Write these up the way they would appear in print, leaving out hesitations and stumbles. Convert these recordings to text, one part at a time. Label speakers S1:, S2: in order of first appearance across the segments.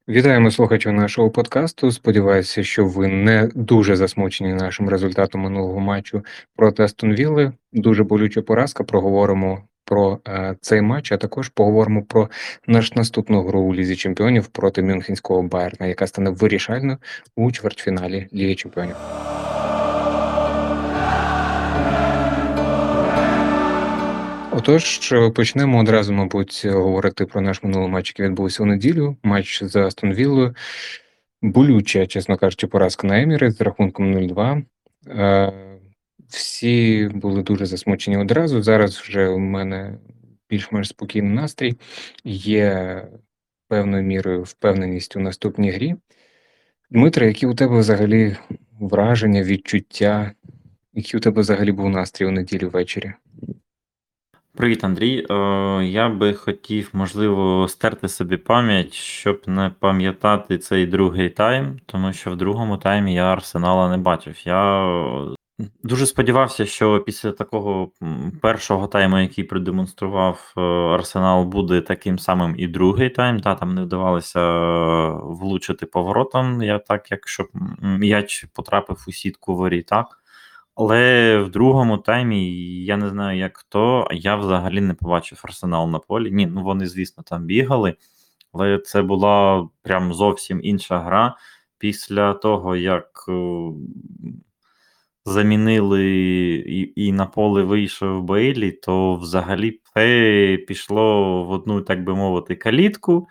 S1: Вітаємо слухачів нашого подкасту. Сподіваюся, що ви не дуже засмучені нашим результатом минулого матчу проти Астон Вілли. Дуже болюча поразка. Проговоримо про цей матч, а також поговоримо про нашу наступну гру у Лізі Чемпіонів проти Мюнхенського Байерна, яка стане вирішальною у чвертьфіналі Ліги Чемпіонів. Отож, почнемо одразу, мабуть, говорити про наш минулий матч, який відбувся у неділю. Матч з Астон Віллою. Болюча, чесно кажучи, поразка на Емірейтс з рахунком 0-2. Всі були дуже засмучені одразу. Зараз вже у мене більш-менш спокійний настрій. Є певною мірою впевненість у наступній грі. Дмитре, які у тебе взагалі враження, відчуття? Який у тебе взагалі був настрій у неділю ввечері?
S2: Привіт, Андрій. Я би хотів, можливо, стерти собі пам'ять, щоб не пам'ятати цей другий тайм, тому що в другому таймі я Арсенала не бачив. Я дуже сподівався, що після такого першого тайму, який продемонстрував Арсенал, буде таким самим і другий тайм. Там не вдавалося влучити поворотом, якщо м'яч потрапив у сітку воріт, так. Але в другому таймі, я не знаю, як хто, я взагалі не побачив Арсенал на полі. Ні, вони, звісно, там бігали, але це була прям зовсім інша гра. Після того, як замінили і на поле вийшов Бейлі, то взагалі все пішло в одну, так би мовити, калітку.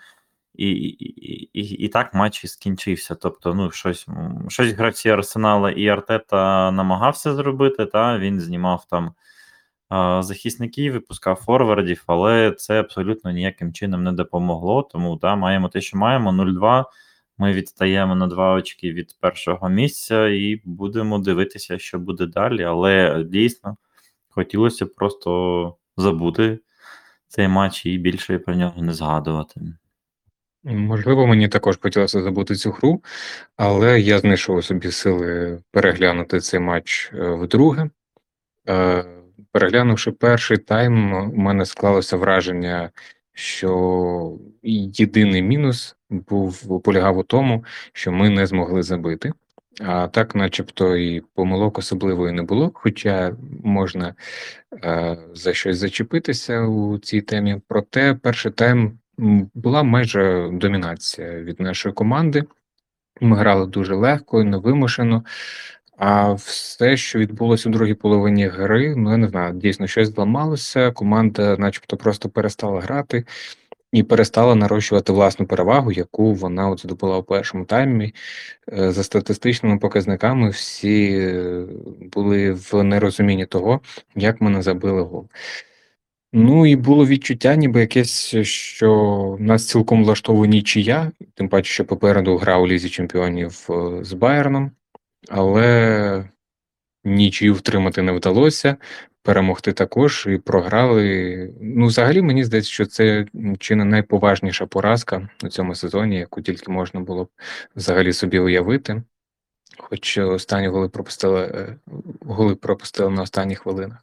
S2: І так матч і скінчився. Тобто, щось гравці Арсенала і Артета намагався зробити, він знімав там захисників, випускав форвардів, але це абсолютно ніяким чином не допомогло. Тому маємо те, що маємо. 0-2. Ми відстаємо на 2 очки від першого місця і будемо дивитися, що буде далі. Але дійсно хотілося просто забути цей матч і більше про нього не згадувати.
S1: Можливо, мені також хотілося забути цю гру, але я знайшов у собі сили переглянути цей матч вдруге. Переглянувши перший тайм, у мене склалося враження, що єдиний мінус полягав у тому, що ми не змогли забити. А так, начебто, і помилок особливої не було, хоча можна за щось зачепитися у цій темі. Проте перший тайм була майже домінація від нашої команди. Ми грали дуже легко і невимушено. А все, що відбулося у другій половині гри, я не знаю, дійсно щось зламалося. Команда, начебто, просто перестала грати і перестала нарощувати власну перевагу, яку вона здобула у першому таймі. За статистичними показниками всі були в нерозумінні того, як ми не забили гол. І було відчуття, ніби якесь, що нас цілком влаштовує нічия, тим паче, що попереду гра у Лізі Чемпіонів з Байерном, але нічию втримати не вдалося, перемогти також і програли. Взагалі, мені здається, що це чи не найповажніша поразка у цьому сезоні, яку тільки можна було б взагалі собі уявити. Хоч останні голи пропустили на останніх хвилинах.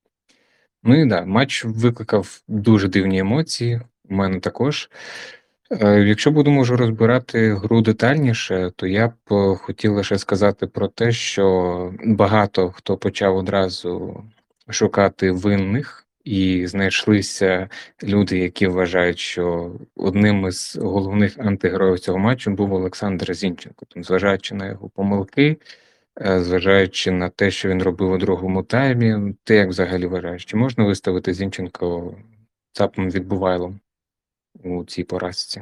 S1: Матч викликав дуже дивні емоції, у мене також. Якщо будемо вже розбирати гру детальніше, то я б хотів лише сказати про те, що багато хто почав одразу шукати винних, і знайшлися люди, які вважають, що одним із головних антигероїв цього матчу був Олександр Зінченко. Зважаючи на його помилки, зважаючи на те, що він робив у другому таймі, ти як взагалі вважаєш, чи можна виставити Зінченко цапом відбувайлом у цій поразці?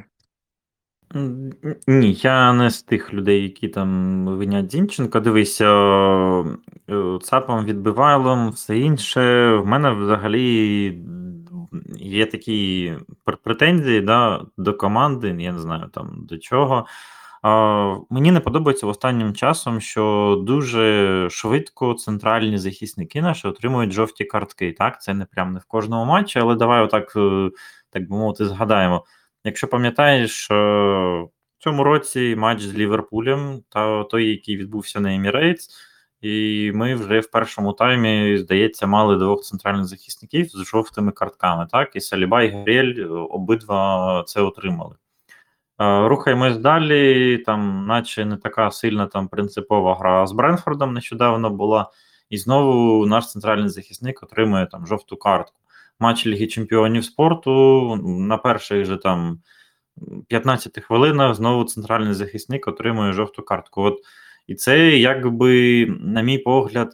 S2: Ні, я не з тих людей, які там винять Зінченка. Дивися, цапом, відбивайлом, все інше. В мене взагалі є такі претензії до команди, я не знаю там до чого. Мені не подобається останнім часом, що дуже швидко центральні захисники наші отримують жовті картки. Так, це не прям не в кожному матчі, але давай отак, так би мовити, згадаємо. Якщо пам'ятаєш, в цьому році матч з Ліверпулем, той, який відбувся на Емірейтс, і ми вже в першому таймі, здається, мали 2 центральних захисників з жовтими картками, так? І Саліба, і Габріель обидва це отримали. Рухаємось далі. Там, наче не така сильна там принципова гра з Брентфордом нещодавно була, і знову наш центральний захисник отримує там жовту картку. Матч Ліги Чемпіонів спорту на перших же там 15 хвилинах знову центральний захисник отримує жовту картку. От і це, якби, на мій погляд,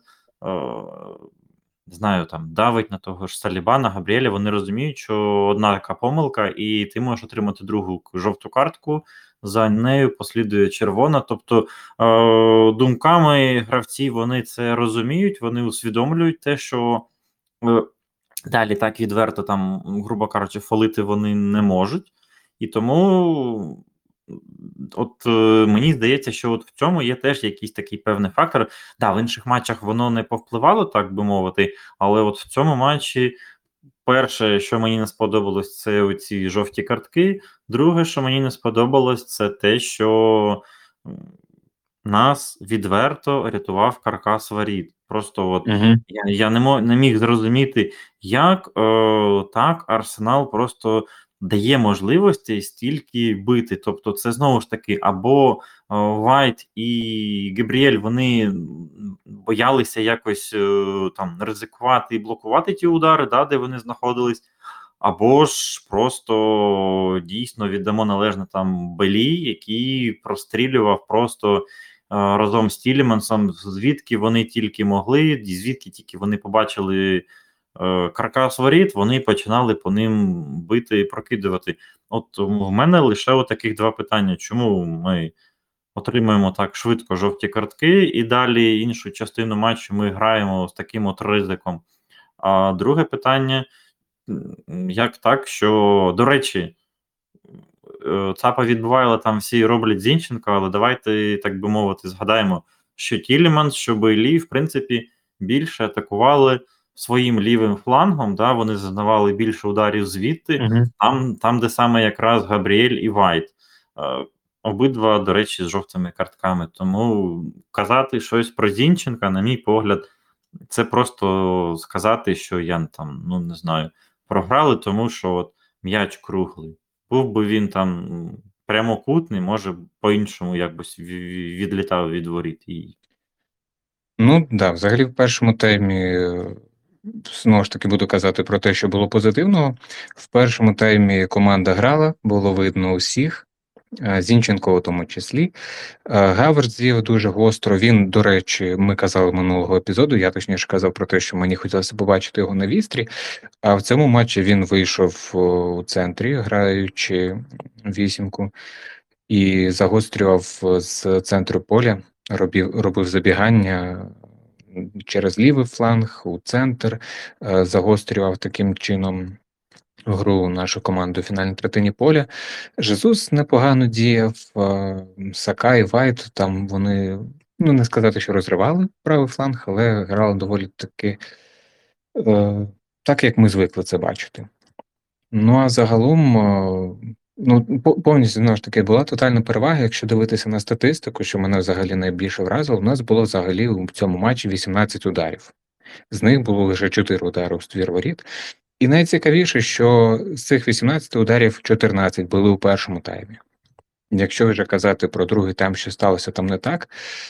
S2: не знаю, там давить на того ж Салібана, Габріеля. Вони розуміють, що одна така помилка, і ти можеш отримати другу жовту картку. За нею послідує червона. Тобто думками гравці вони це розуміють, вони усвідомлюють те, що далі так відверто, там, грубо кажучи, фолити вони не можуть. І тому, от мені здається, що от в цьому є теж якийсь такий певний фактор. Да, в інших матчах воно не повпливало, так би мовити, але от в цьому матчі перше, що мені не сподобалось, це оці жовті картки. Друге, що мені не сподобалось, це те, що нас відверто рятував каркас воріт. Просто от я не міг зрозуміти, як так Арсенал просто дає можливості стільки бити. Тобто, це знову ж таки або Вайт і Габріель вони боялися якось там ризикувати і блокувати ті удари, да, де вони знаходились, або ж просто дійсно віддамо належне там Белі, який прострілював просто разом з Тілімансом, звідки вони тільки могли, звідки тільки вони побачили каркас воріт, вони починали по ним бити і прокидувати. От в мене лише таких два питання. Чому ми отримуємо так швидко жовті картки, і далі іншу частину матчу ми граємо з таким от ризиком? А друге питання, як так, що, до речі, ЦАПа відбувала, там всі роблять Зінченко, але давайте, так би мовити, згадаємо, що Тіліманс, що Бейлі, в принципі, більше атакували своїм лівим флангом, да, вони зазнавали більше ударів звідти, там, де саме якраз Габріель і Вайт. Обидва, до речі, з жовтими картками. Тому казати щось про Зінченка, на мій погляд, це просто сказати, що я там, ну не знаю, програли, тому що от м'яч круглий. Був би він там прямокутний, може по-іншому якось відлітав від воріт.
S1: Ну, да, взагалі в першому таймі, знову ж таки буду казати про те, що було позитивного. В першому таймі команда грала, було видно усіх, Зінченко у тому числі. Гаверт звів дуже гостро. Він, до речі, ми казали минулого епізоду, я точніше казав про те, що мені хотілося побачити його на вістрі, а в цьому матчі він вийшов у центрі, граючи вісімку, і загострював з центру поля, робив забігання через лівий фланг у центр, загострював таким чином гру нашу команду у фінальній третині поля. Жезус непогано діяв, Сака і Вайт, там вони, ну не сказати, що розривали правий фланг, але грали доволі таки так, як ми звикли це бачити. Ну а загалом, ну повністю, знову ж таки, була тотальна перевага, якщо дивитися на статистику, що мене взагалі найбільше вразило, у нас було взагалі у цьому матчі 18 ударів. З них було лише 4 удари у ствір воріт. І найцікавіше, що з цих 18 ударів 14 були у першому таймі. Якщо вже казати про другий тайм, що сталося там не так,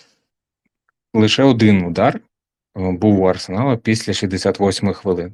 S1: лише один удар був у Арсенала після 68-ї хвилини.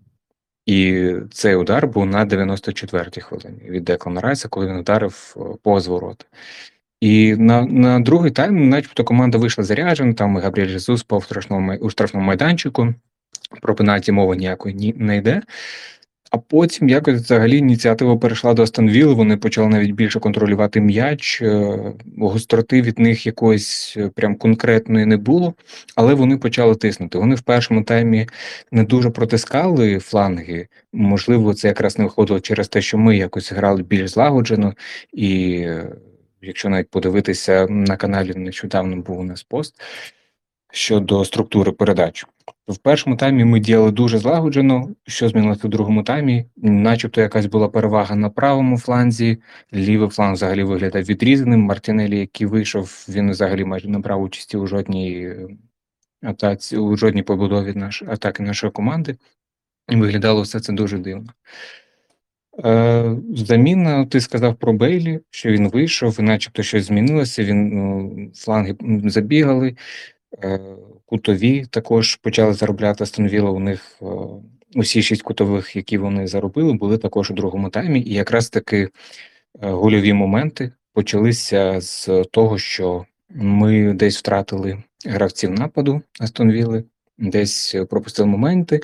S1: І цей удар був на 94-й хвилині від Деклана Райса, коли він ударив повз ворота. І на другий тайм, начебто, команда вийшла заряджена, там Габріель Жезус у штрафному майданчику, про пенальті мова ніякої не йде. А потім якось взагалі ініціатива перейшла до Астон Вілли, вони почали навіть більше контролювати м'яч, гостроти від них якоїсь прям конкретної не було, але вони почали тиснути. Вони в першому таймі не дуже протискали фланги, можливо, це якраз не виходило через те, що ми якось грали більш злагоджено, і якщо навіть подивитися на каналі, нещодавно був у нас пост щодо структури передач. В першому таймі ми діяли дуже злагоджено, що змінилося у другому таймі, начебто якась була перевага на правому фланзі, лівий фланг взагалі виглядав відрізаним, Мартінелі, який вийшов, він взагалі майже не брав участі у жодній атаці, у жодній побудові атаки нашої команди, і виглядало все це дуже дивно. Заміна, ти сказав про Бейлі, що він вийшов, і начебто щось змінилося. Фланги забігали, е, кутові також почали заробляти Астон Вілла. У них усі 6 кутових, які вони заробили, були також у другому таймі. І якраз таки гольові моменти почалися з того, що ми десь втратили гравців нападу Астон Вілли, десь пропустили моменти,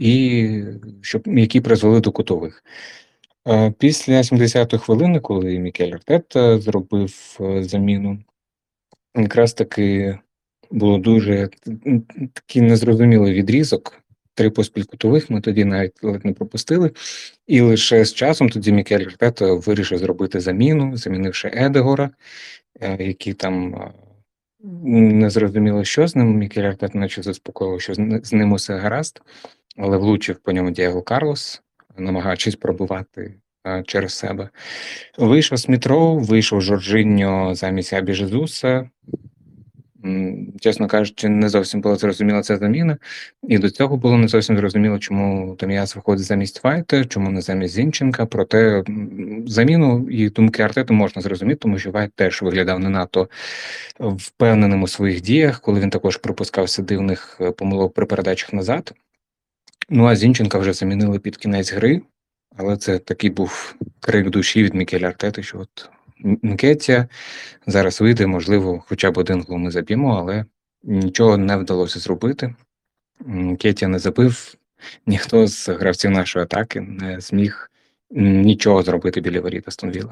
S1: які призвели до кутових. Після 70-ї хвилини, коли Мікель Артета зробив заміну, якраз таки було дуже такий незрозумілий відрізок. 3 поспіль кутових ми тоді навіть ледь не пропустили. І лише з часом тоді Мікель Артета вирішив зробити заміну, замінивши Едегора, який там не зрозуміло, що з ним. Мікель Артета наче заспокоїв, що з ним усе гаразд, але влучив по ньому Дієго Карлос, намагаючись пробувати через себе. Вийшов Сміт-Роу, вийшов Жоржиньо замість Абі Жезуса. Чесно кажучи, не зовсім була зрозуміла ця заміна. І до цього було не зовсім зрозуміло, чому Томіас виходить замість Вайта, чому не замість Зінченка. Проте заміну і думки Артети можна зрозуміти, тому що Вайт теж виглядав не надто впевненим у своїх діях, коли він також припускався дивних помилок при передачах назад. Ну а Зінченка вже замінили під кінець гри, але це такий був крик душі від Мікеля Артети, що от Нкетія зараз вийде, можливо, хоча б один гол ми заб'ємо, але нічого не вдалося зробити. Нкетія не забив, ніхто з гравців нашої атаки не зміг нічого зробити біля воріт Астон Вілла.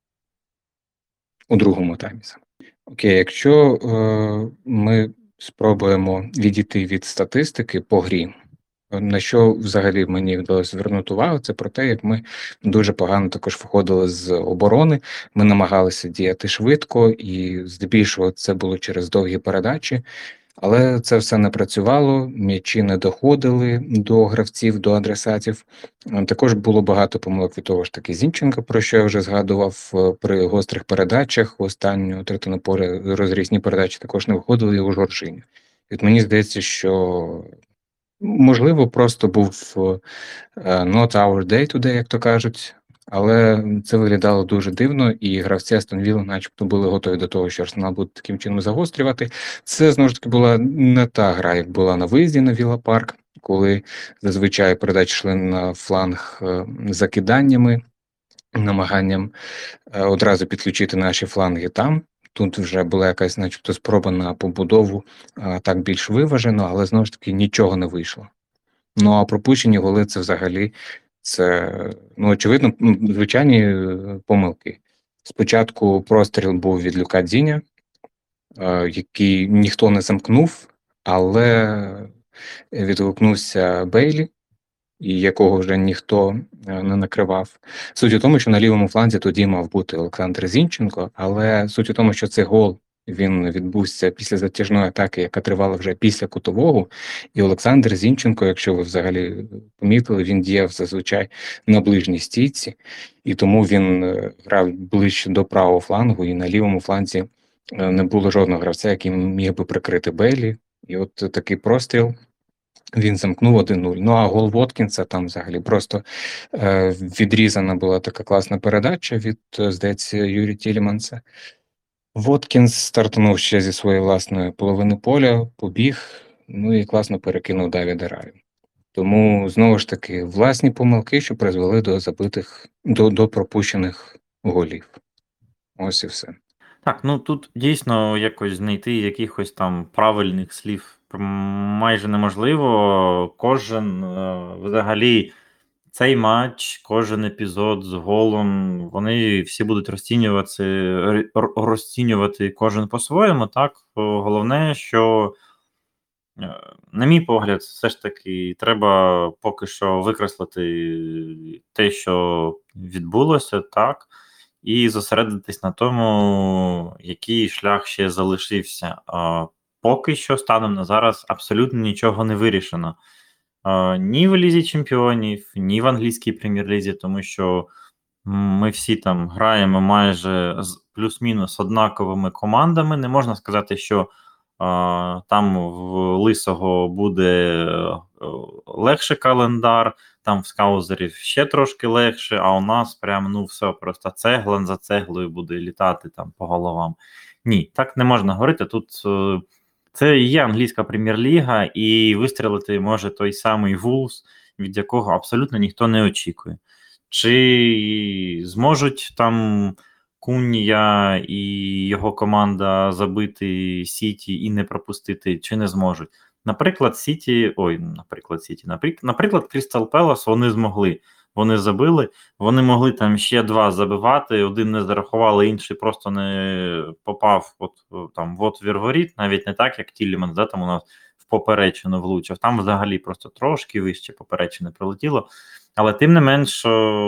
S1: У другому таймі. Окей, якщо ми спробуємо відійти від статистики по грі, на що взагалі мені вдалося звернути увагу, це про те, як ми дуже погано також виходили з оборони, ми намагалися діяти швидко, і здебільшого це було через довгі передачі, але це все не працювало, м'ячі не доходили до гравців, до адресатів. Також було багато помилок від того ж таки Зінченка, про що я вже згадував при гострих передачах. Останню третину поля розрізні передачі також не виходили і у Жоржині. От мені здається, що можливо, просто був not our day today, як то кажуть, але це виглядало дуже дивно, і гравці Астон Вілли начебто були готові до того, що Арсенал буде таким чином загострювати. Це, знову ж таки, була не та гра, як була на виїзді на Вілла Парк, коли зазвичай передачі йшли на фланг закиданнями, намаганням одразу підключити наші фланги там. Тут вже була якась начебто спроба на побудову так більш виважено, але знову ж таки нічого не вийшло. Ну а пропущені голи це взагалі, це, очевидно, звичайні помилки. Спочатку простріл був від Люка Дзіня, який ніхто не замкнув, але відгукнувся Бейлі, і якого вже ніхто не накривав. Суть у тому, що на лівому фланзі тоді мав бути Олександр Зінченко, але суть у тому, що цей гол, він відбувся після затяжної атаки, яка тривала вже після кутового, і Олександр Зінченко, якщо ви взагалі помітили, він діяв зазвичай на ближній стійці, і тому він грав ближче до правого флангу, і на лівому фланзі не було жодного гравця, який міг би прикрити Бейлі. І от такий простріл, він замкнув 1-0. Ну а гол Воткінса там взагалі просто відрізана була така класна передача від, здається, Юрі Тіліманса. Воткінс стартанув ще зі своєї власної половини поля, побіг, ну і класно перекинув Давіда Раю. Тому, знову ж таки, власні помилки, що призвели до забитих, до пропущених голів. Ось і все.
S2: Так, ну тут дійсно якось знайти якихось там правильних слів майже неможливо. Кожен взагалі цей матч, кожен епізод з голом, вони всі будуть розцінювати кожен по-своєму. Так, головне, що, на мій погляд, все ж таки треба поки що викреслити те, що відбулося, так, і зосередитись на тому, який шлях ще залишився. Поки що, станом на зараз, абсолютно нічого не вирішено. Ні в Лізі Чемпіонів, ні в англійській прем'єр-лізі, тому що ми всі там граємо майже з плюс-мінус однаковими командами. Не можна сказати, що там в Лисого буде легше календар, там в скаузерів ще трошки легше, а у нас прям ну все просто цегла за цеглою буде літати там по головам. Ні, так не можна говорити. Тут це і є англійська прем'єр-ліга, і вистрілити може той самий Вулфс, від якого абсолютно ніхто не очікує. Чи зможуть там Кунія і його команда забити Сіті і не пропустити, чи не зможуть? Наприклад, Крістал Пелас вони змогли. Вони забили, вони могли там ще два забивати, один не зарахували, інший просто не попав в отвір воріт, навіть не так, як Тілліманс, да, там у нас в поперечину влучив. Там взагалі просто трошки вище поперечини прилетіло. Але тим не менш,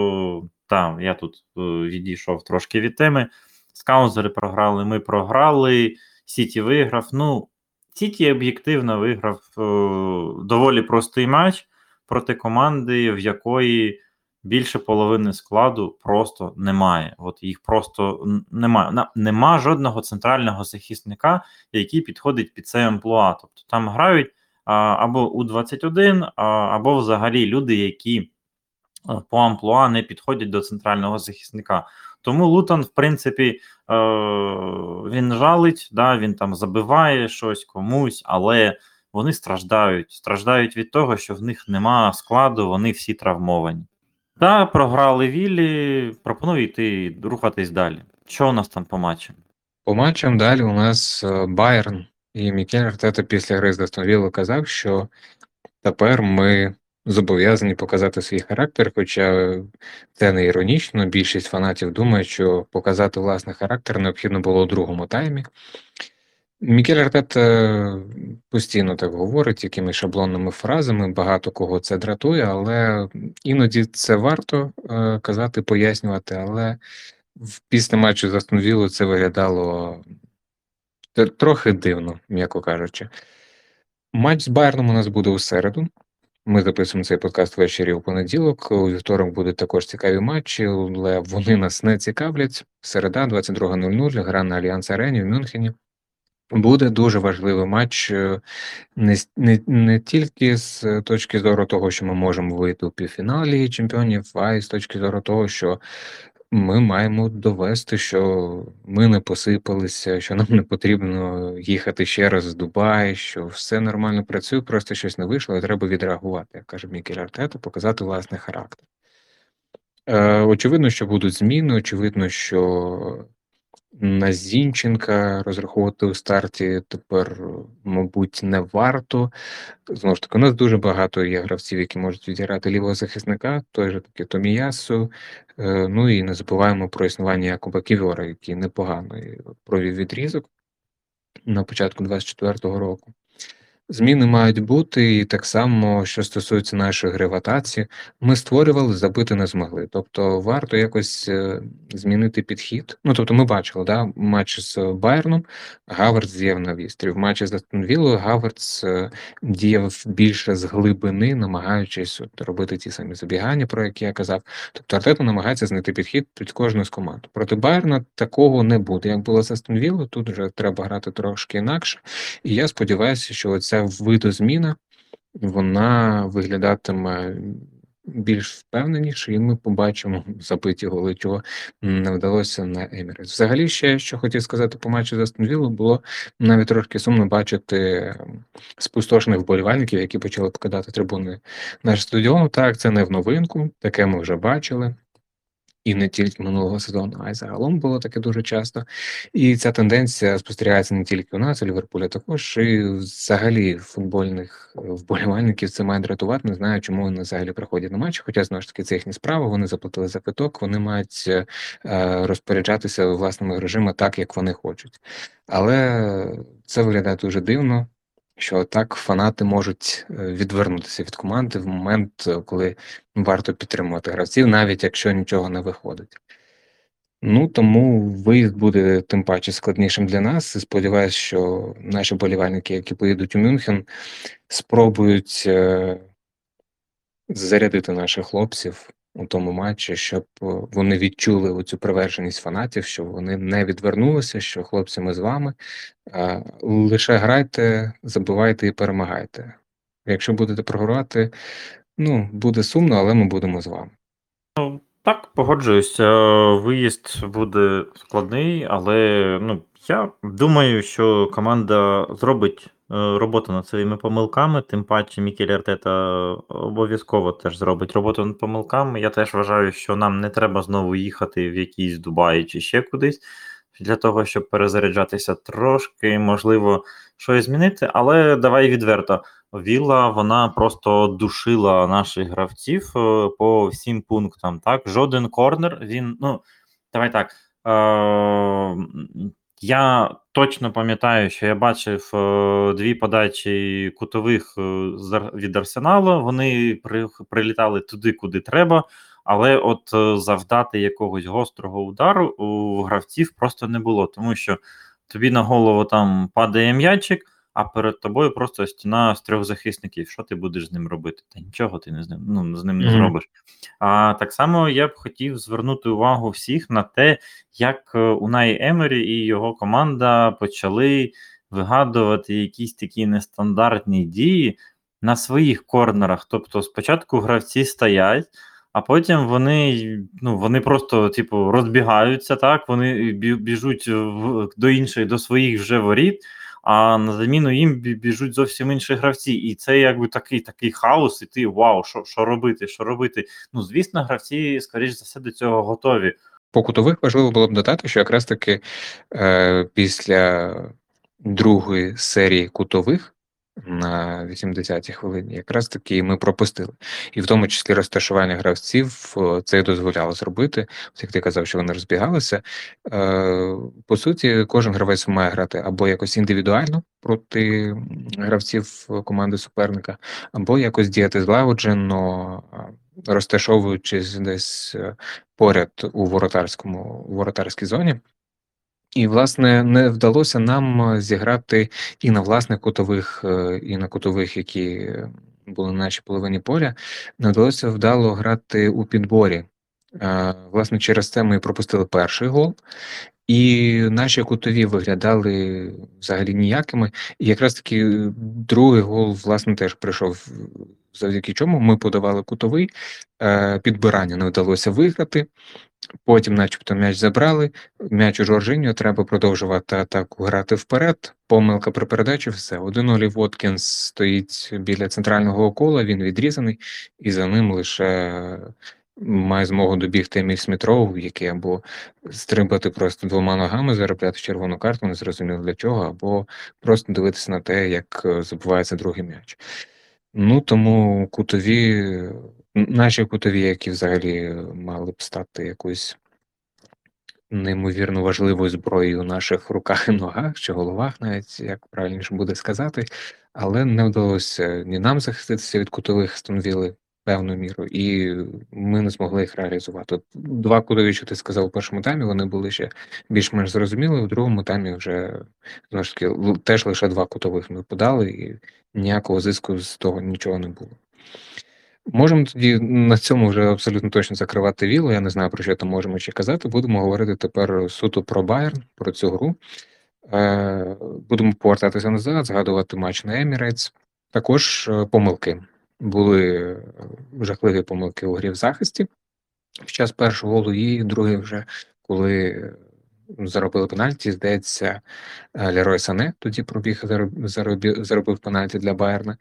S2: я тут відійшов трошки від теми. Скаузери програли, ми програли, Сіті виграв. Ну, Сіті об'єктивно виграв доволі простий матч проти команди, в якої більше половини складу просто немає. От їх просто немає. Нема жодного центрального захисника, який підходить під це амплуа. Тобто там грають або У-21, або взагалі люди, які по амплуа не підходять до центрального захисника. Тому Лутон, в принципі, він жалить, да, він там забиває щось комусь, але вони страждають. Страждають від того, що в них нема складу, вони всі травмовані. Програли Віллі, пропоную йти рухатись далі. Що у нас там по матчам?
S1: По матчам далі у нас Байерн, і Мікель Артета після гри з Астон Віллою казав, що тепер ми зобов'язані показати свій характер, хоча це не іронічно, більшість фанатів думає, що показати власний характер необхідно було у другому таймі. Мікель Артета постійно так говорить, якими шаблонними фразами, багато кого це дратує, але іноді це варто казати, пояснювати, але після матчу з Астон Віллою це виглядало трохи дивно, м'яко кажучи. Матч з Байерном у нас буде у середу. Ми записуємо цей подкаст ввечері у понеділок. У вівторок будуть також цікаві матчі, але вони нас не цікавлять. Середа, 22:00, гра на Альянс Арені в Мюнхені. Буде дуже важливий матч не тільки з точки зору того, що ми можемо вийти у півфінал Ліги Чемпіонів, а й з точки зору того, що ми маємо довести, що ми не посипалися, що нам не потрібно їхати ще раз в Дубай, що все нормально працює, просто щось не вийшло, і треба відреагувати, як каже Мікель Артета, показати власний характер. Очевидно, що будуть зміни, очевидно, що на Зінченка розраховувати у старті тепер, мабуть, не варто. Знову ж таки, у нас дуже багато є гравців, які можуть відіграти лівого захисника, той же таки Томіясу. Ну і не забуваємо про існування Якуба Ківьора, який непогано провів відрізок на початку 24-го року. Зміни мають бути, і так само, що стосується нашої гри в атаці, ми створювали, забити не змогли. Тобто варто якось змінити підхід. Ну, тобто ми бачили, да, матч з Байерном, Гаверц діяв на відстріл. В матчі з Астон Віллою Гаверц діяв більше з глибини, намагаючись робити ті самі забігання, про які я казав. Тобто Артета намагається знайти підхід під кожну з команд. Проти Байерна такого не буде. Як було з Астон Віллою, тут вже треба грати трошки інакше. І я сподіваюся, що ця видозміна, вона виглядатиме більш впевненіше, і ми побачимо забиті голи, чого не вдалося на Емірейтс. Взагалі, ще, що хотів сказати по матчу з Астон Віллою, було навіть трошки сумно бачити спустошених вболівальників, які почали покидати трибуни нашого стадіону. Так, це не в новинку, таке ми вже бачили. І не тільки минулого сезону, а й загалом було таке дуже часто. І ця тенденція спостерігається не тільки у нас, у Ліверпулі також, і взагалі футбольних вболівальників це має дратувати. Не знаю, чому вони взагалі приходять на матчі, хоча, знову ж таки, це їхня справа, вони заплатили за квиток, вони мають розпоряджатися власними грошима так, як вони хочуть. Але це виглядає дуже дивно, що так фанати можуть відвернутися від команди в момент, коли варто підтримувати гравців, навіть якщо нічого не виходить. Ну, тому виїзд буде тим паче складнішим для нас. І сподіваюся, що наші болівальники, які поїдуть у Мюнхен, спробують зарядити наших хлопців у тому матчі, щоб вони відчули оцю приверженість фанатів, що вони не відвернулися, що хлопці, ми з вами. Лише грайте, забивайте і перемагайте. Якщо будете програвати, ну, буде сумно, але ми будемо з вами.
S2: Так, погоджуюсь. Виїзд буде складний, але ну, я думаю, що команда зробить роботу над своїми помилками, тим паче Мікель Артета обов'язково теж зробить роботу над помилками. Я теж вважаю, що нам не треба знову їхати в якийсь Дубай чи ще кудись для того, щоб перезаряджатися трошки, можливо, щось змінити, але давай відверто. Вілла, вона просто душила наших гравців по всім пунктам. Так, жоден корнер. Він, ну давай так. Я точно пам'ятаю, що я бачив дві подачі кутових від Арсеналу. Вони прилітали туди, куди треба. Але от завдати якогось гострого удару у гравців просто не було, тому що тобі на голову там падає м'ячик, а перед тобою просто стіна з 3 захисників. Що ти будеш з ним робити? Та нічого ти не з ним, ну, з ним не зробиш. А так само я б хотів звернути увагу всіх на те, як Унай Емері і його команда почали вигадувати якісь такі нестандартні дії на своїх корнерах. Тобто спочатку гравці стоять, а потім вони просто, типу, розбігаються, так, вони біжуть до своїх вже воріт, а на заміну їм біжуть зовсім інші гравці. І це якби такий хаос, і ти вау, що робити, що робити. Ну, звісно, гравці, скоріш за все, до цього готові.
S1: По кутових важливо було б додати, що якраз таки після другої серії кутових на 80-й хвилині якраз таки ми пропустили. І в тому числі розташування гравців це й дозволяло зробити. От як ти казав, що вони розбігалися. По суті, кожен гравець має грати або якось індивідуально проти гравців команди суперника, або якось діяти злагоджено, розташовуючись десь поряд у воротарській зоні. І, власне, не вдалося нам зіграти і на власних кутових, і на кутових, які були на нашій половині поля, не вдалося вдало грати у підборі. Власне, через це ми пропустили перший гол, і наші кутові виглядали взагалі ніякими. І якраз таки другий гол, власне, теж прийшов, завдяки чому ми подавали кутовий, підбирання не вдалося виграти. Потім, начебто, м'яч забрали, м'яч у Жоржиньо, треба продовжувати атаку, грати вперед. Помилка при передачі, все. 1-0 Воткінс стоїть біля центрального кола, він відрізаний, і за ним лише має змогу добігти Еміль Сміт-Роу, який або стрибати просто двома ногами, заробляти червону карту, не зрозуміло для чого, або просто дивитися на те, як забувається другий м'яч. Ну, тому наші кутові, які взагалі мали б стати якоюсь неймовірно важливою зброєю у наших руках і ногах, чи головах навіть, як правильніше буде сказати, але не вдалося ні нам захиститися від кутових Астон Вілли певною мірою, і ми не змогли їх реалізувати. От 2 кутові, що ти сказав у першому таймі, вони були ще більш-менш зрозуміли, у другому таймі вже, знову ж таки, теж лише 2 кутових ми подали, і ніякого зиску з того нічого не було. Можемо тоді на цьому вже абсолютно точно закривати Віллу, я не знаю, про що там можемо ще казати. Будемо говорити тепер суто про Байерн, про цю гру. Будемо повертатися назад, згадувати матч на Емірейтс. Також помилки. Були жахливі помилки у грі в захисті під час першого голу, і другий вже, коли заробили пенальті, здається, Лерой Сане тоді пробіг, заробив пенальті для Байерна.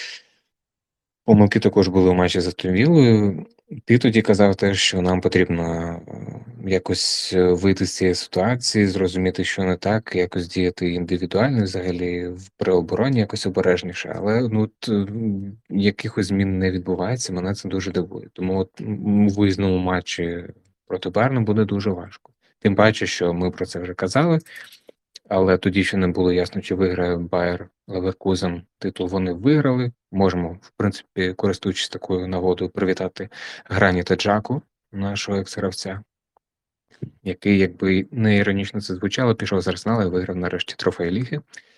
S1: Помилки також були у матчі з Астон Віллою. Ти тоді казав те, що нам потрібно якось вийти з цієї ситуації, зрозуміти, що не так, якось діяти індивідуально, взагалі при обороні якось обережніше. Але якихось змін не відбувається, мене це дуже дивує. Тому у виїзному матчі проти Байерну буде дуже важко. Тим паче, що ми про це вже казали, але тоді ще не було ясно, чи виграє Байер Леверкузен. Титул вони виграли. Можемо, в принципі, користуючись такою нагодою, привітати Граніта Джаку, нашого екс-гравця, який, якби не іронічно це звучало, пішов з Арсенала і виграв нарешті трофей Ліги.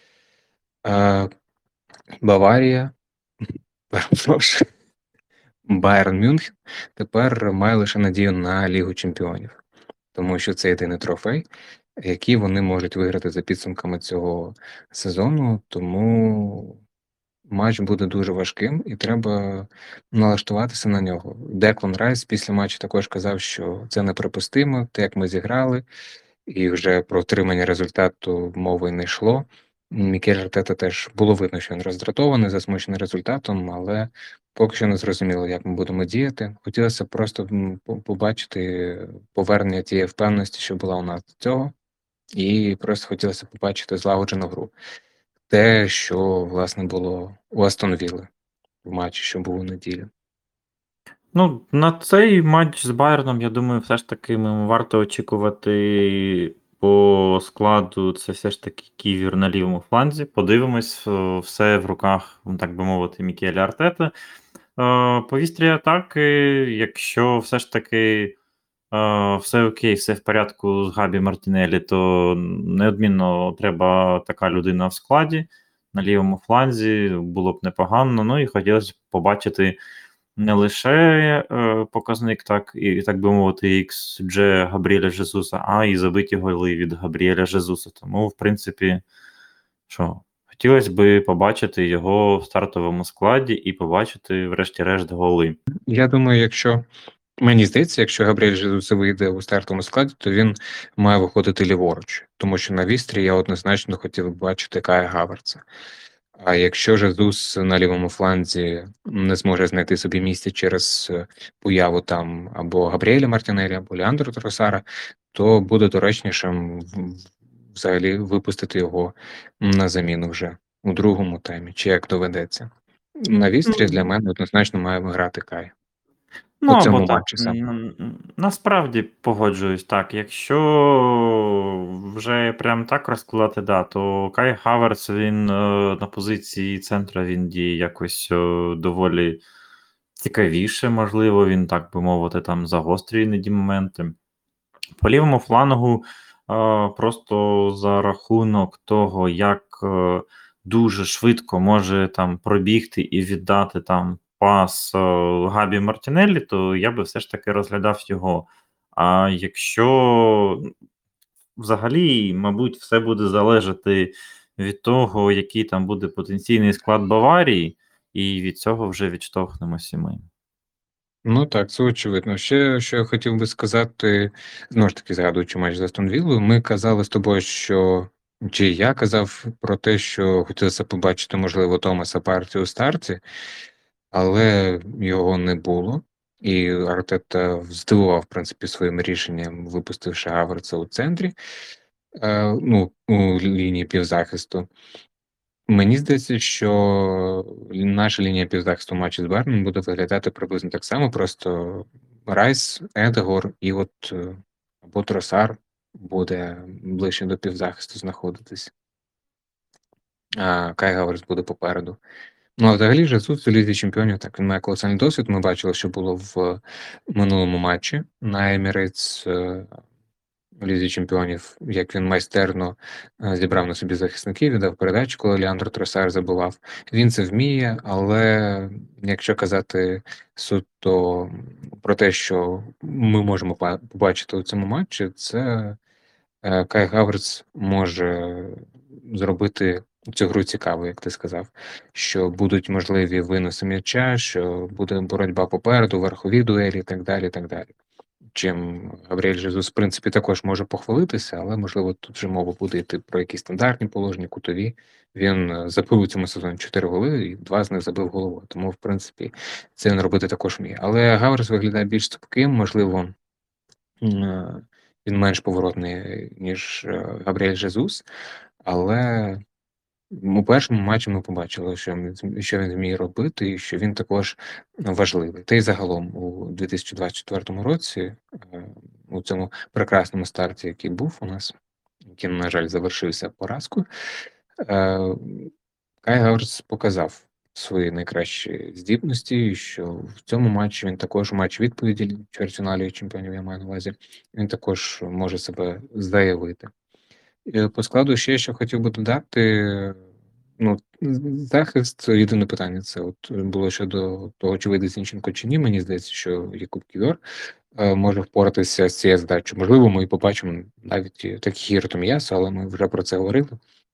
S1: Баварія, перепрошую, Байерн Мюнхен тепер має лише надію на Лігу Чемпіонів, тому що це єдиний трофей, який вони можуть виграти за підсумками цього сезону, тому матч буде дуже важким, і треба налаштуватися на нього. Деклан Райс після матчу також казав, що це неприпустимо, те, як ми зіграли, і вже про отримання результату мови не йшло. Мікель Артета теж було видно, що він роздратований, засмучений результатом, але поки що не зрозуміло, як ми будемо діяти. Хотілося просто побачити повернення тієї впевненості, що була у нас до цього, і просто хотілося побачити злагоджену гру. Те, що, власне, було у Астон Вілли в матчі, що був у неділю.
S2: Ну, на цей матч з Байерном, я думаю, все ж таки варто очікувати по складу. Це все ж таки Ківір на лівому фланзі. Подивимось, все в руках, так би мовити, Мікеля Артета. По вістрі атаки, якщо все ж таки все окей, все в порядку з Габі Мартінелі, то неодмінно треба така людина в складі на лівому фланзі, було б непогано. Ну і хотілося б побачити не лише показник, так і так би мовити, XG Габріеля Жезуса, а і забиті голи від Габріеля Жезуса. Тому, в принципі, що, хотілося б побачити його в стартовому складі і побачити, врешті-решт, голи.
S1: Я думаю, мені здається, якщо Габріель Жезус вийде у стартовому складі, то він має виходити ліворуч, тому що на вістрі я однозначно хотів бачити Кая Хаверца. А якщо Жезус на лівому фланзі не зможе знайти собі місце через появу там або Габріеля Мартінелі, або Леандро Тросара, то буде доречнішим взагалі випустити його на заміну вже у другому таймі, чи як доведеться. На вістрі для мене однозначно має грати Кай.
S2: Ну,
S1: У
S2: або
S1: цьому
S2: так.
S1: матчі саме.
S2: Насправді погоджуюсь так. Якщо вже прям так розкладати, да, то Кай Хаверс він на позиції центра він діє якось доволі цікавіше, можливо, він, так би мовити, там загострює іноді моменти. По лівому флангу просто за рахунок того, як дуже швидко може там пробігти і віддати там пас Габі Мартінеллі, то я би все ж таки розглядав його. А якщо взагалі, мабуть, все буде залежати від того, який там буде потенційний склад Баварії, і від цього вже відштовхнемося ми.
S1: Ну так, це очевидно. Ще, що я хотів би сказати, знову ж таки, згадуючи матч з Астон Віллою, ми казали з тобою, чи я казав про те, що хотілося побачити, можливо, Томаса Парті у старті, але його не було. І Артета здивував, в принципі, своїм рішенням, випустивши Хаверца у центрі, у лінії півзахисту. Мені здається, що наша лінія півзахисту в матчі з Берном буде виглядати приблизно так само, просто Райс, Едегор і або Тросар буде ближче до півзахисту знаходитись, а Кай Хаверс буде попереду. Ну, а взагалі Жезус у Лізі Чемпіонів, так, він має колосальний досвід. Ми бачили, що було в минулому матчі на Емірейтс в Лізі Чемпіонів, як він майстерно зібрав на собі захисників, віддав передачу, коли Леандро Тросар забував. Він це вміє, але якщо казати суто про те, що ми можемо побачити у цьому матчі, це Кай Хаверц може зробити цю гру цікавою, як ти сказав, що будуть можливі виноси м'яча, що буде боротьба попереду, верхові дуелі і так далі, і так далі. Чим Габріель Жезус, в принципі, також може похвалитися, але, можливо, тут вже мова буде йти про якісь стандартні положення, кутові. Він забив у цьому сезоні 4 голи, і 2 з них забив головою. Тому, в принципі, це він робити також вміє. Але Гаверс виглядає більш цупким, можливо, він менш поворотний, ніж Габріель Жезус, але у першому матчі ми побачили, що він вміє робити, і що він також важливий. Та й загалом у 2024 році, у цьому прекрасному старті, який був у нас, який, на жаль, завершився поразкою, Кай Хаверс показав свої найкращі здібності, і що в цьому матчі він також матч відповіді чвертьфіналі чемпіонів, я маю на увазі, він також може себе заявити. По складу ще, що хотів би додати, захист єдине питання. Це було щодо того, чи вийде Зінченко чи ні. Мені здається, що Якуб Ківьор може впоратися з цією задачею. Можливо, ми і побачимо навіть такий Том'ясу, але ми вже про це говорили.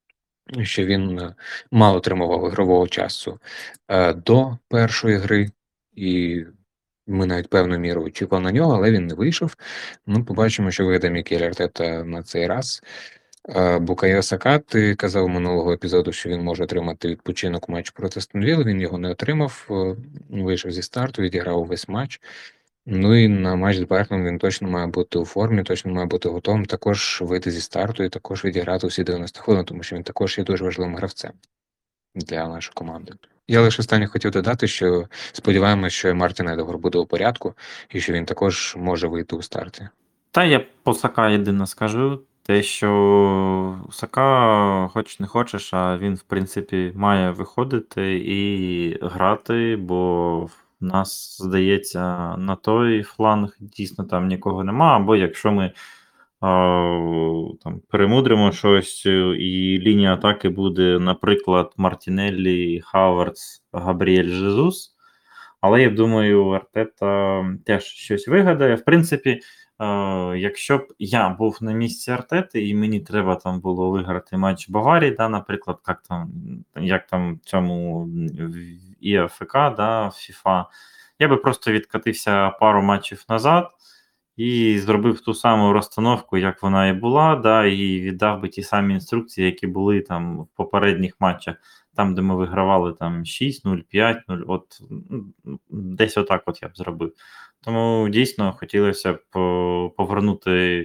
S1: що він мало отримував ігрового часу до першої гри, і ми навіть певною мірою очікували на нього, але він не вийшов. Ну, побачимо, що вийде Мікель Артета на цей раз. Букайо Сака, ти казав минулого епізоду, що він може отримати відпочинок у матчі проти Астон Вілли, він його не отримав, вийшов зі старту, відіграв увесь матч. Ну і на матч з Бертоном він точно має бути у формі, точно має бути готовим також вийти зі старту і також відіграти усі 90 хвилин, тому що він також є дуже важливим гравцем для нашої команди. Я лише останнє хотів додати, що сподіваємося, що і Мартін Едегор буде у порядку, і що він також може вийти у старті.
S2: Та я по Сака єдине скажу, те, що Сака, хоч не хочеш, а він, в принципі, має виходити і грати, бо в нас, здається, на той фланг дійсно там нікого нема, або якщо ми там перемудримо щось, і лінія атаки буде, наприклад, Мартінеллі, Хавардс, Габріель Жезус. Але я думаю, Артета теж щось вигадає. В принципі, якщо б я був на місці Артети, і мені треба там було виграти матч Баварії, да, наприклад, як там в цьому в ІФК, да, FIFA, я би просто відкатився пару матчів назад і зробив ту саму розстановку, як вона і була, да, і віддав би ті самі інструкції, які були там в попередніх матчах, там, де ми вигравали там 6-0, 5-0, от десь отак от я б зробив. Тому дійсно хотілося б повернути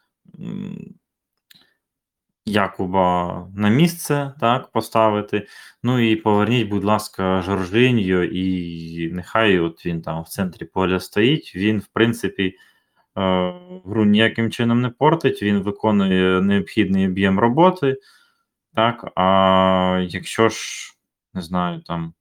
S2: Якуба на місце, так, поставити. Ну і поверніть, будь ласка, Жоржиньо, і нехай от він там в центрі поля стоїть. Він, в принципі, гру ніяким чином не портить, він виконує необхідний об'єм роботи. Так, а якщо ж, не знаю, там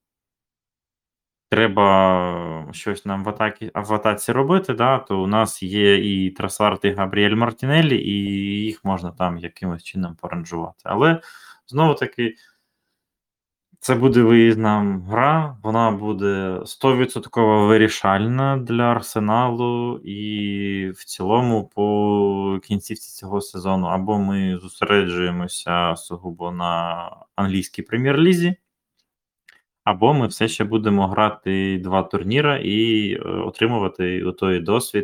S2: треба щось нам в атаці робити, да, то у нас є і Тросард, і Габріель Мартінеллі, і їх можна там якимось чином поранжувати. Але знову таки, це буде виїзна гра, вона буде 100% вирішальна для Арсеналу, і в цілому по кінцівці цього сезону або ми зосереджуємося сугубо на англійській прем'єр-лізі, або ми все ще будемо грати 2 турніри і отримувати той досвід,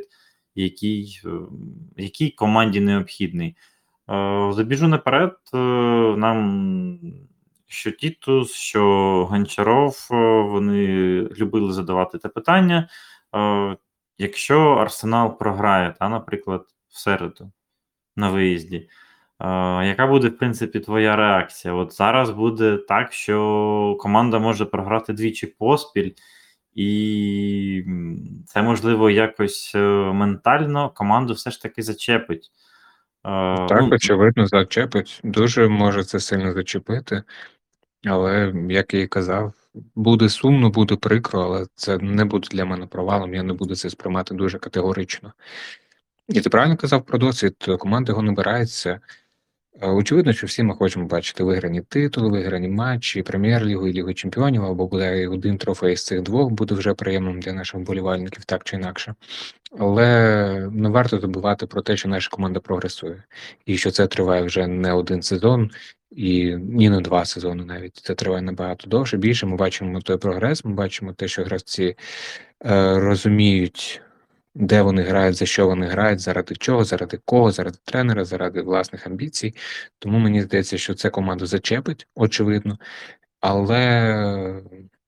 S2: який команді необхідний. Забіжу наперед, нам що Тітус, що Гончаров, вони любили задавати те питання. Якщо Арсенал програє, наприклад, в середу на виїзді, яка буде, в принципі, твоя реакція? От зараз буде так, що команда може програти двічі поспіль, і це, можливо, якось ментально команду все ж таки зачепить.
S1: Так, очевидно, зачепить. Дуже може це сильно зачепити. Але, як я і казав, буде сумно, буде прикро, але це не буде для мене провалом, я не буду це сприймати дуже категорично. І ти правильно казав про досвід, команда його набирається. Очевидно, що всі ми хочемо бачити виграні титули, виграні матчі, Прем'єр-лігу і Лігу Чемпіонів, або буде один трофей з цих двох, буде вже приємним для наших вболівальників, так чи інакше. Але не варто забувати про те, що наша команда прогресує, і що це триває вже не один сезон, і ні не 2 сезони навіть. Це триває набагато довше, більше. Ми бачимо той прогрес, ми бачимо те, що гравці розуміють, де вони грають, за що вони грають, заради чого, заради кого, заради тренера, заради власних амбіцій. Тому мені здається, що це команду зачепить, очевидно, але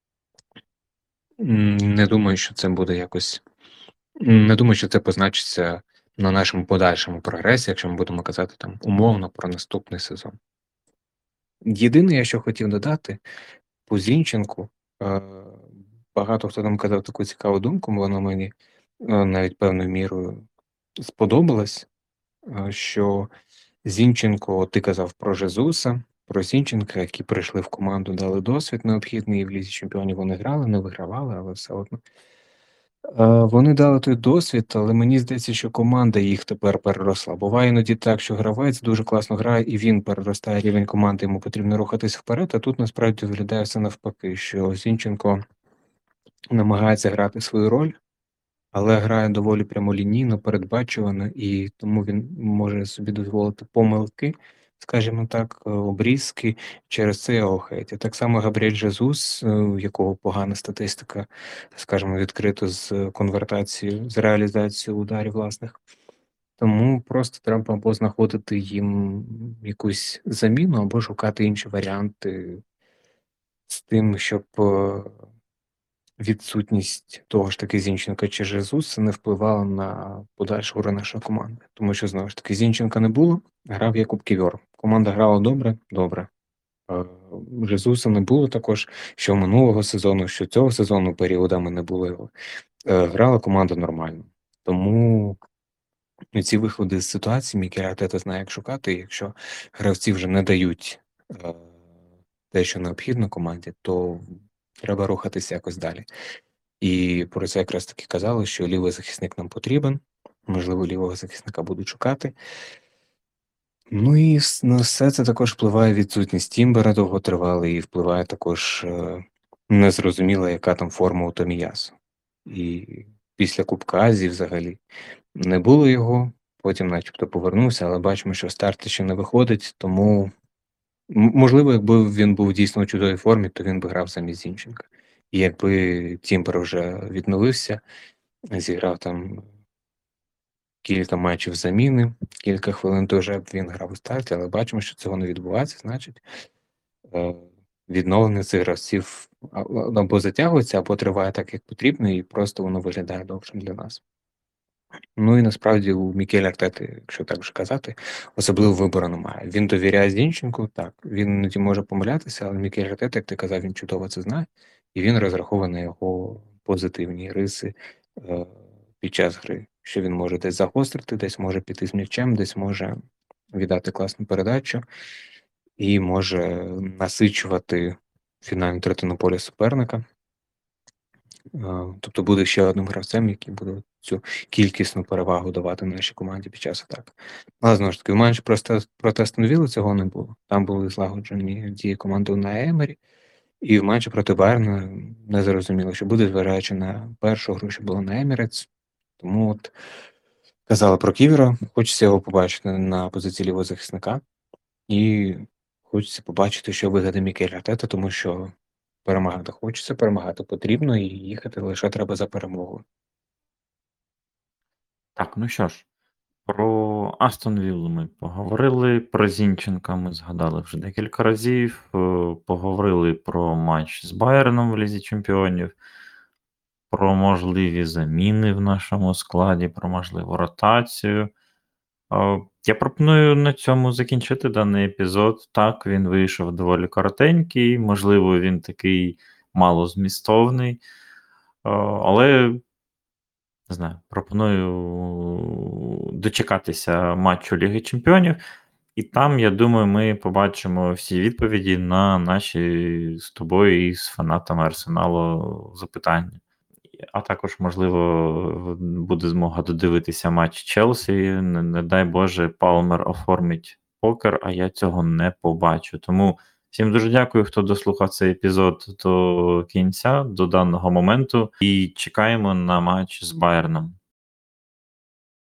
S1: не думаю, що це буде якось. Не думаю, що це позначиться на нашому подальшому прогресі, якщо ми будемо казати там умовно про наступний сезон. Єдине, що хотів додати по Зінченку, багато хто там казав таку цікаву думку, вона мені навіть певною мірою сподобалась, що Зінченко, ти казав про Жезуса, про Зінченка, які прийшли в команду, дали досвід необхідний, і в Лізі Чемпіонів вони грали, не вигравали, але все одно. Вони дали той досвід, але мені здається, що команда їх тепер переросла. Буває іноді так, що гравець дуже класно грає, і він переростає рівень команди, йому потрібно рухатись вперед, а тут насправді виглядає все навпаки, що Зінченко намагається грати свою роль, але грає доволі прямолінійно, передбачувано, і тому він може собі дозволити помилки скажімо так, обрізки, через це його хейтять. Так само Габріель Жезус, у якого погана статистика, скажімо, відкрито з конвертацією, з реалізацією ударів власних. Тому просто треба або знаходити їм якусь заміну, або шукати інші варіанти з тим, щоб відсутність того ж таки Зінченка чи Жезуса не впливала на подальшу гру нашої команди. Тому що, знову ж таки, Зінченка не було, грав Якуб Ківьор. Команда грала добре, добре. Жезуса не було також, що минулого сезону, що цього сезону періодами не було його. Грала команда нормально. Тому ці виходи з ситуації Мікель Артета знає, як шукати. І якщо гравці вже не дають те, що необхідно команді, то треба рухатися якось далі. І про це якраз таки казали, що лівий захисник нам потрібен. Можливо, лівого захисника будуть шукати. Ну і на все це також впливає відсутність Тімбера довготривалий, і впливає також незрозуміло, яка там форма у Томіясу. І після Кубка Азії взагалі не було його, потім начебто повернувся, але бачимо, що старт ще не виходить, тому можливо, якби він був дійсно у чудовій формі, то він би грав замість Зінченка. І якби Тімбер вже відновився, зіграв там кілька матчів заміни, кілька хвилин, то вже б він грав у старті, але бачимо, що цього не відбувається, значить відновлення цих гравців або затягується, або триває так, як потрібно, і просто воно виглядає довшим для нас. Ну і насправді у Мікеля Артети, якщо так вже казати, особливо вибору немає. Він довіряє Зінченку, так, він іноді може помилятися, але Мікель Артета, як ти казав, він чудово це знає, і він розрахований на його позитивні риси під час гри, що він може десь загострити, десь може піти з м'ячем, десь може віддати класну передачу і може насичувати фінальну третину поля суперника. Тобто буде ще одним гравцем, який буде цю кількісну перевагу давати нашій команді під час атаки. Але знову ж таки, в матчі проти Астон Вілли цього не було. Там були злагоджені дії команди на Емері, і в матчі проти Байерна не зрозуміло, що буде, зважаючи на першу гру, що було на Емірець. Тому от казали про Ківера, хочеться його побачити на позиції лівого захисника, і хочеться побачити, що вигаде Мікель Артета, тому що перемагати хочеться, перемагати потрібно, і їхати лише треба за перемогою.
S2: Так, ну що ж, про Астон Віллу ми поговорили, про Зінченка ми згадали вже декілька разів, поговорили про матч з Байерном в Лізі Чемпіонів, про можливі заміни в нашому складі, про можливу ротацію. Я пропоную на цьому закінчити даний епізод. Так, він вийшов доволі коротенький, можливо, він такий малозмістовний, але не знаю, пропоную дочекатися матчу Ліги Чемпіонів, і там, я думаю, ми побачимо всі відповіді на наші з тобою і з фанатами Арсеналу запитання. А також, можливо, буде змога додивитися матч Челсі. Не дай Боже, Палмер оформить покер, а я цього не побачу. Тому всім дуже дякую, хто дослухав цей епізод до кінця, до даного моменту. І чекаємо на матч з Байерном.